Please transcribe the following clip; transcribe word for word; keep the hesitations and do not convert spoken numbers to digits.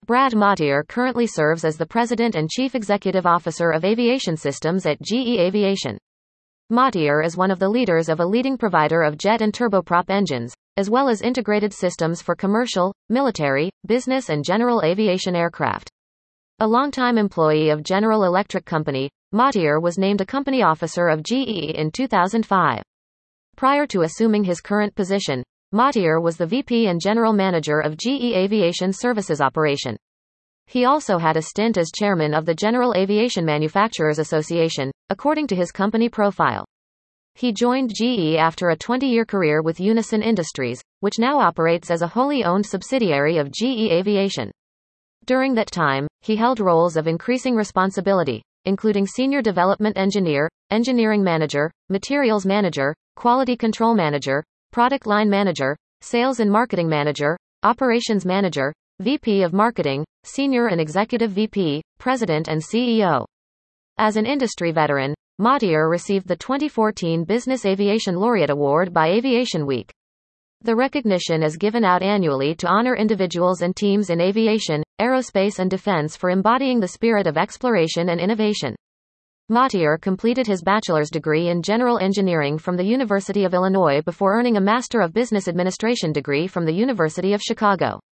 Brad Mottier currently serves as the President and Chief Executive Officer of Aviation Systems at G E Aviation. Mottier is one of the leaders of a leading provider of jet and turboprop engines, as well as integrated systems for commercial, military, business and general aviation aircraft. A longtime employee of General Electric Company, Mottier was named a company officer of G E in two thousand five. Prior to assuming his current position, Mottier was the V P and General Manager of G E Aviation Services Operation. He also had a stint as chairman of the General Aviation Manufacturers Association, according to his company profile. He joined G E after a twenty-year career with Unison Industries, which now operates as a wholly owned subsidiary of G E Aviation. During that time, he held roles of increasing responsibility, including Senior Development Engineer, Engineering Manager, Materials Manager, Quality Control Manager, Product Line Manager, Sales and Marketing Manager, Operations Manager, V P of Marketing, Senior and Executive V P, President and C E O. As an industry veteran, Mottier received the twenty fourteen Business Aviation Laureate Award by Aviation Week. The recognition is given out annually to honor individuals and teams in aviation, aerospace and defense for embodying the spirit of exploration and innovation. Mottier completed his bachelor's degree in general engineering from the University of Illinois before earning a Master of Business Administration degree from the University of Chicago.